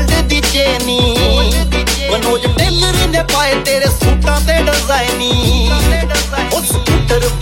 Gold दी चेनी Manoj tailor ने पाए तेरे सूटा ते डिजाइनी। उस स्कूटर